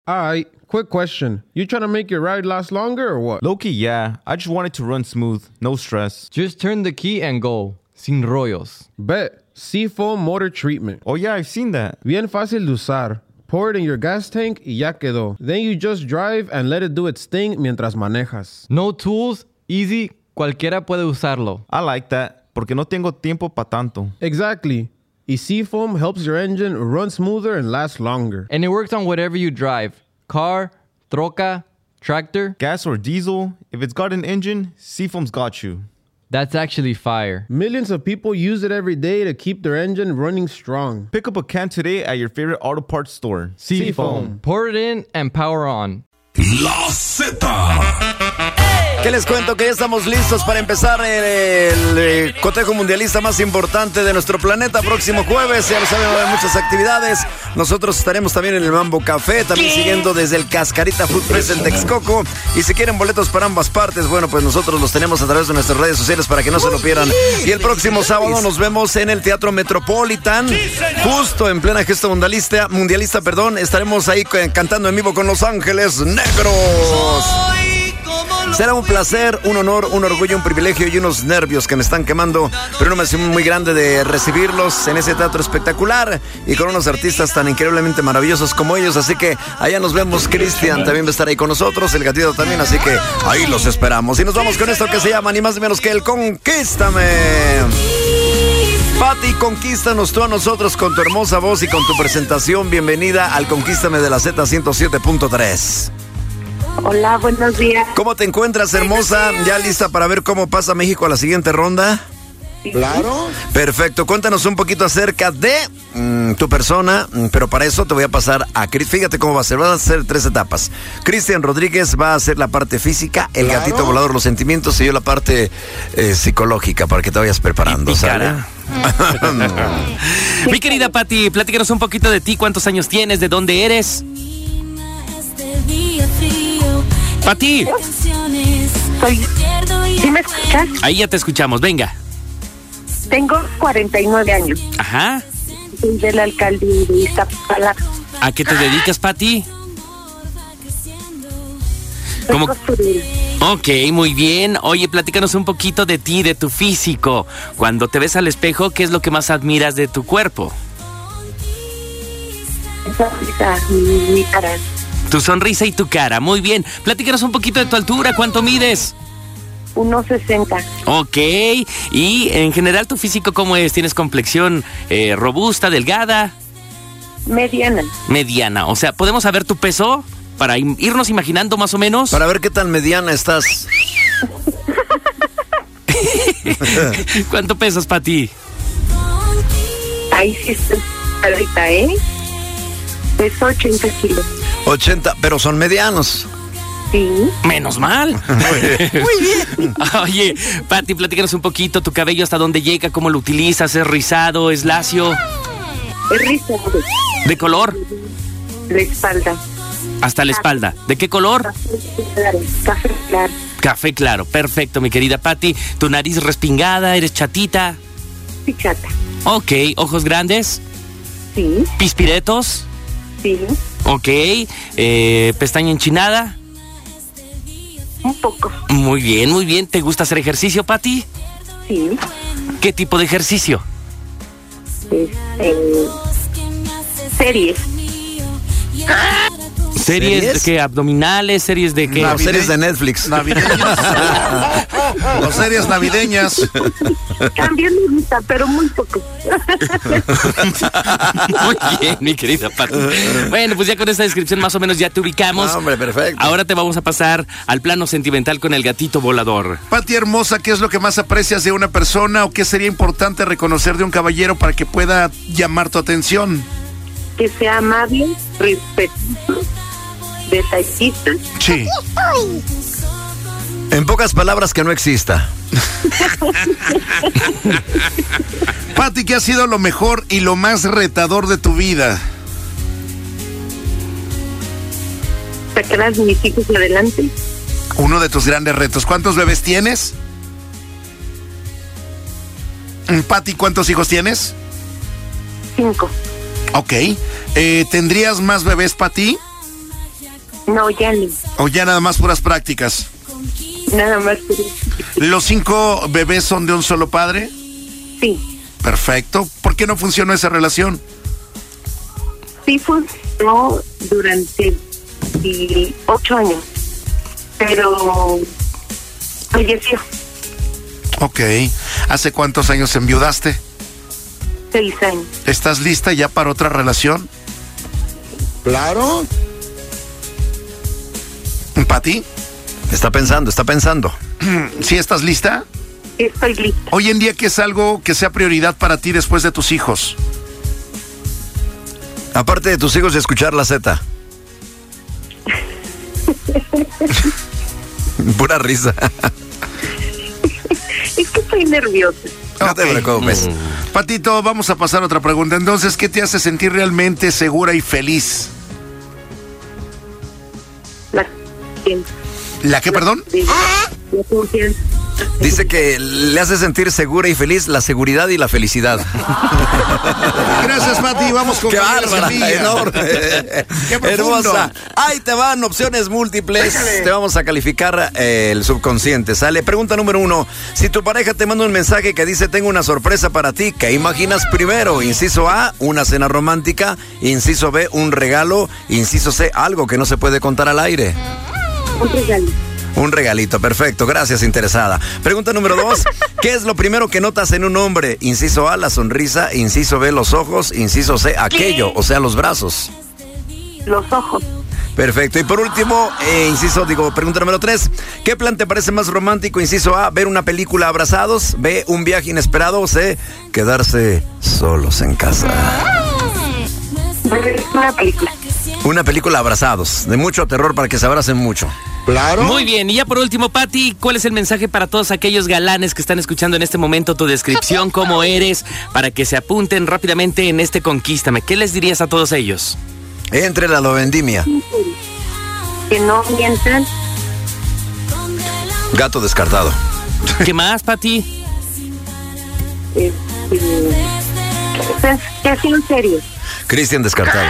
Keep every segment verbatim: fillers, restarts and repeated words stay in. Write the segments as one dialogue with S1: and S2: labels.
S1: Alright, quick question. You trying to make your ride last longer or what?
S2: Low-key, yeah. I just want it to run smooth. No stress.
S3: Just turn the key and go. Sin rollos.
S1: Bet. Seafoam Motor Treatment.
S2: Oh, yeah, I've seen that.
S1: Bien fácil de usar. Pour it in your gas tank y ya quedó. Then you just drive and let it do its thing mientras manejas.
S3: No tools, easy, cualquiera puede usarlo.
S2: I like that, porque no tengo tiempo pa' tanto.
S1: Exactly. Y Seafoam helps your engine run smoother and last longer.
S3: And it works on whatever you drive. Car, troca, tractor.
S2: Gas or diesel, if it's got an engine, Seafoam's got you.
S3: That's actually fire.
S1: Millions of people use it every day to keep their engine running strong.
S2: Pick up a can today at your favorite auto parts store.
S3: Seafoam. Pour it in and power on.
S4: La Z.
S5: ¿Qué les cuento? Que ya estamos listos para empezar el, el, el cotejo mundialista más importante de nuestro planeta. Próximo jueves, ya lo saben, va a haber muchas actividades. Nosotros estaremos también en el Mambo Café, también ¿Qué? siguiendo desde el Cascarita Food Press en Texcoco. Y si quieren boletos para ambas partes, bueno, pues nosotros los tenemos a través de nuestras redes sociales para que no se lo pierdan. Y el próximo sábado nos vemos en el Teatro Metropolitan, justo en plena gesta mundialista, mundialista, perdón. Estaremos ahí cantando en vivo con Los Ángeles Negros. Será un placer, un honor, un orgullo, un privilegio y unos nervios que me están quemando, pero una emoción muy grande de recibirlos en ese teatro espectacular y con unos artistas tan increíblemente maravillosos como ellos. Así que allá nos vemos. Cristian también va a estar ahí con nosotros, el gatito también, así que ahí los esperamos. Y nos vamos con esto que se llama ni más ni menos que el Conquístame. Pati, conquístanos tú a nosotros con tu hermosa voz y con tu presentación. Bienvenida al Conquístame de la Z ciento siete punto tres.
S6: Hola, buenos días.
S5: ¿Cómo te encuentras, hermosa? ¿Ya lista para ver cómo pasa México a la siguiente ronda?
S6: Sí.
S5: Claro. Perfecto. Cuéntanos un poquito acerca de mm, tu persona, pero para eso te voy a pasar a Cris. Fíjate cómo va a ser. Van a ser tres etapas. Cristian Rodríguez va a hacer la parte física, el claro. gatito volador, los sentimientos, y yo la parte eh, psicológica para que te vayas preparando. ¿Sale?
S7: Mi querida Pati, platícanos un poquito de ti. ¿Cuántos años tienes? ¿De dónde eres? Pati.
S6: Soy... ¿Sí me escuchas?
S7: Ahí ya te escuchamos, venga.
S6: Tengo cuarenta y nueve años.
S7: Ajá.
S6: Soy de la alcaldía de Iztapalapa.
S7: ¿A qué te dedicas, Pati? ¿Cómo? Ok, muy bien. Oye, platícanos un poquito de ti, de tu físico. Cuando te ves al espejo, ¿qué es lo que más admiras de tu cuerpo?
S6: Esa, mi, mi cara.
S7: Tu sonrisa y tu cara, muy bien. Platícanos un poquito de tu altura, ¿cuánto mides?
S6: uno sesenta.
S7: Ok, y en general tu físico, ¿cómo es? ¿Tienes complexión eh, robusta, delgada?
S6: Mediana.
S7: Mediana, o sea, ¿podemos saber tu peso? Para irnos imaginando más o menos.
S5: Para ver qué tan mediana estás.
S7: ¿Cuánto pesas, Pati?
S6: Ahí sí estoy ahorita, ¿eh? Peso ochenta kilos.
S5: ochenta, pero son medianos.
S6: Sí.
S7: Menos mal.
S5: Muy bien.
S7: Oye, Pati, platícanos un poquito, tu cabello hasta dónde llega, cómo lo utilizas, ¿es rizado, es lacio?
S6: Es rizado.
S7: ¿De color?
S6: La espalda.
S7: Hasta la espalda. ¿De qué color?
S6: Café claro. Café claro.
S7: Café claro, perfecto, mi querida Pati. ¿Tu nariz respingada, eres chatita?
S6: Sí, chata.
S7: Ok, ¿ojos grandes?
S6: Sí.
S7: ¿Pispiretos?
S6: Sí.
S7: Ok, eh, ¿pestaña enchinada?
S6: Un poco.
S7: Muy bien, muy bien. ¿Te gusta hacer ejercicio, Pati?
S6: Sí.
S7: ¿Qué tipo de ejercicio?
S6: Este, series.
S7: ¿Series, ¿Series? ¿Qué? ¿Abdominales? ¿Series de qué?
S5: No, series de Netflix.
S8: Navideñas. O series navideñas.
S6: También me gusta, pero muy poco.
S7: Muy bien, mi querida Pati. Bueno, pues ya con esta descripción más o menos ya te ubicamos.
S5: No, hombre, perfecto.
S7: Ahora te vamos a pasar al plano sentimental con el gatito volador.
S8: Pati hermosa, ¿qué es lo que más aprecias de una persona o qué sería importante reconocer de un caballero para que pueda llamar tu atención?
S6: Que sea amable, respetuoso, detallista.
S8: Sí.
S5: En pocas palabras, que no exista.
S8: Pati, ¿qué ha sido lo mejor y lo más retador de tu vida?
S6: Sacar a mis hijos adelante.
S8: Uno de tus grandes retos. ¿Cuántos bebés tienes? Pati, ¿cuántos hijos tienes?
S6: Cinco.
S8: Ok. Eh, ¿Tendrías más bebés, Pati?
S6: No, ya no.
S8: ¿O ya nada más puras prácticas?
S6: Nada más.
S8: ¿Los cinco bebés son de un solo padre?
S6: Sí.
S8: Perfecto. ¿Por qué no funcionó esa relación?
S6: Sí funcionó durante y, ocho años, pero falleció.
S8: Ok. ¿Hace cuántos años enviudaste?
S6: Seis años.
S8: ¿Estás lista ya para otra relación?
S5: Claro.
S8: ¿Pati?
S5: Está pensando, está pensando.
S8: ¿Sí estás lista?
S6: Estoy lista.
S8: Hoy en día, ¿qué es algo que sea prioridad para ti después de tus hijos?
S5: Aparte de tus hijos y escuchar la Z. Pura risa.
S6: Es que estoy nerviosa.
S5: No te preocupes.
S8: Patito, vamos a pasar a otra pregunta. Entonces, ¿qué te hace sentir realmente segura y feliz?
S6: La confianza.
S8: ¿La qué, perdón?
S6: La confianza.
S5: Dice que le hace sentir segura y feliz la seguridad y la felicidad.
S8: Gracias, Pati. Vamos con
S5: ¡Qué
S8: Gabriela
S5: bárbara!
S8: Escamilla.
S5: Enorme.
S8: ¡Qué profundo!
S5: Hermosa. Ahí te van opciones múltiples.
S6: Déjale.
S5: Te vamos a calificar eh, el subconsciente. Sale. Pregunta número uno. Si tu pareja te manda un mensaje que dice tengo una sorpresa para ti, ¿qué imaginas primero? Inciso A, una cena romántica. Inciso B, un regalo. Inciso C, algo que no se puede contar al aire.
S6: Un regalo.
S5: Un regalito, perfecto, gracias, interesada. Pregunta número dos, ¿qué es lo primero que notas en un hombre? Inciso A, la sonrisa, inciso B, los ojos, inciso C, aquello, o sea, los brazos.
S6: Los ojos.
S5: Perfecto, y por último, eh, inciso, digo, pregunta número tres, ¿qué plan te parece más romántico? Inciso A, ver una película abrazados, B, un viaje inesperado, C, quedarse solos en casa.
S6: Una película.
S5: Una película abrazados, de mucho terror para que se abracen mucho.
S8: Claro.
S7: Muy bien, y ya por último, Pati, ¿cuál es el mensaje para todos aquellos galanes que están escuchando en este momento tu descripción, cómo eres, para que se apunten rápidamente en este Conquístame? ¿Qué les dirías a todos ellos?
S5: Entre la vendimia.
S6: Que no mientan.
S5: Gato descartado.
S7: ¿Qué más, Pati?
S6: Este, pues, que sean serios.
S5: Cristian descartado.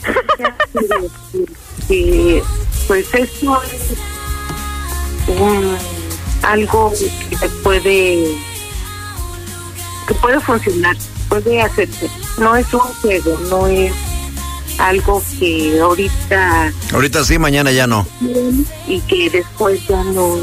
S6: Que, pues eso es un, algo que se puede que puede funcionar, puede hacerse. No es un juego, no es algo que ahorita
S5: Ahorita sí, mañana ya no.
S6: y que después ya no.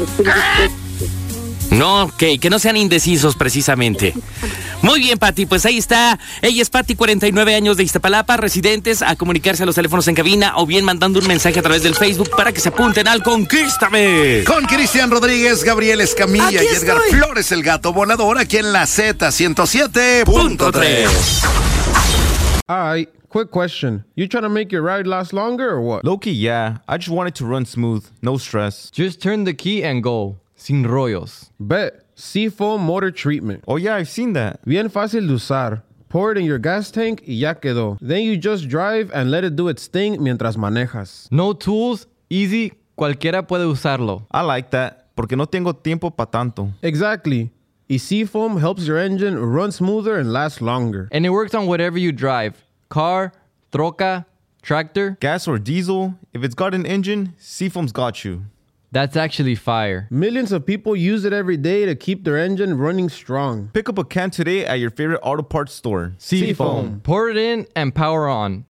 S7: No, que, que no sean indecisos precisamente. Muy bien, Pati, pues ahí está. Ella es Pati, cuarenta y nueve años de Iztapalapa, residentes, a comunicarse a los teléfonos en cabina o bien mandando un mensaje a través del Facebook para que se apunten al Conquístame.
S8: Con Cristian Rodríguez, Gabriel Escamilla
S5: Aquí
S8: y Edgar
S5: estoy.
S8: Flores, el gato volador, aquí en la Z ciento siete
S5: Punto tres.
S1: All right, quick question. You trying to make your ride last longer or what?
S2: Low-key, yeah. I just want it to run smooth. No stress.
S3: Just turn the key and go. Sin rollos.
S1: Bet. Seafoam Motor Treatment.
S2: Oh, yeah, I've seen that.
S1: Bien fácil de usar. Pour it in your gas tank y ya quedó. Then you just drive and let it do its thing mientras manejas.
S3: No tools, easy, cualquiera puede usarlo.
S2: I like that, porque no tengo tiempo pa' tanto.
S1: Exactly. Y Seafoam helps your engine run smoother and last longer.
S3: And it works on whatever you drive. Car, troca, tractor.
S2: Gas or diesel, if it's got an engine, Seafoam's got you.
S3: That's actually fire.
S1: Millions of people use it every day to keep their engine running strong.
S2: Pick up a can today at your favorite auto parts store.
S3: Seafoam. Pour it in and power on. Pour it in and power on.